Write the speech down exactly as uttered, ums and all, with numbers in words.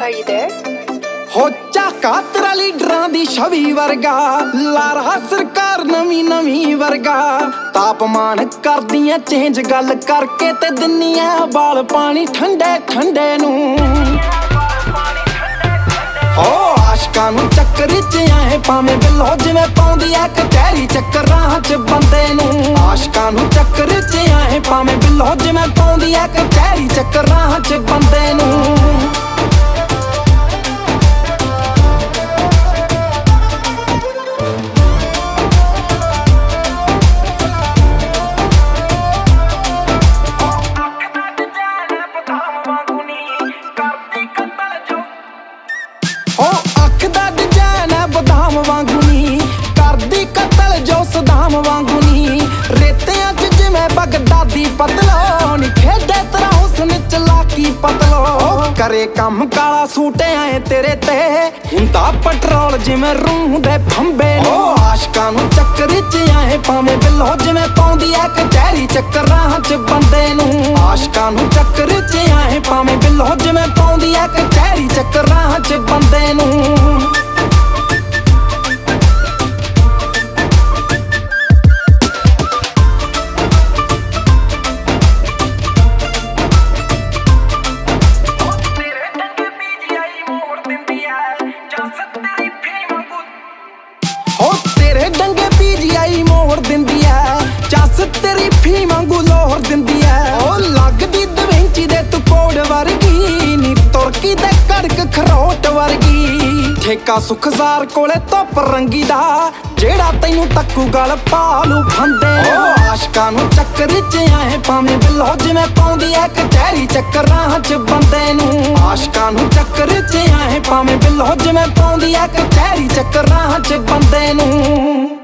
Are you there? हो झाका तेरा लीडरां दी छवि वर्गा लारा सरकार नवी नवी वर्गा तापमान कर दियां चेंज गल करके ते दिनियां बाल पानी ठंडे ठंडे नू हो आशकां नू चक्कर च आए भावें बिलो जिवें पाउंदी ऐ कचहरी चक्करां च बंदे नू आशकां नू चक्कर च आए भावें बिलो जिवें पाउंदी ऐ कचहरी चक्करां च बंदे नू बगदादी पतलो नी खेडे तेरा हुस्न चलाकी पतलो करे कम काला सूटे आए तेरे ते हुंदा पेट्रोल जिवें रूह दे फंबे नो आशकां नू चक्कर च आए भावें बिलो जिवें पाउंदी ऐ कचहरी चक्करां च बंदे नू आशकां नू चक्कर च आए भावें बिलो जिवें पाउंदी ऐ कचहरी चक्करां च बंदे नू डंगे पीजीआई मोड़ दिंदी है चस तेरी फी वांगू लोहर दिंदी है ओ लगदी दविंची दे तू कोड़ वर्गी नी तुरकी दे कड़क खरोट वर्गी ठेका सुखसार कोले धुप रंगी दा जेड़ा तैनू तक्कू गल पालू फंदे ओ आशकां नू चक्कर च आए भावें बिलो जिवें पाउंदी ऐ कचहरी चक्करां च बंदे नू आशकां नू चक्कर च आए भावें बिलो जिवें पाउंदी ऐ कचहरी चक्करां च बंदे नू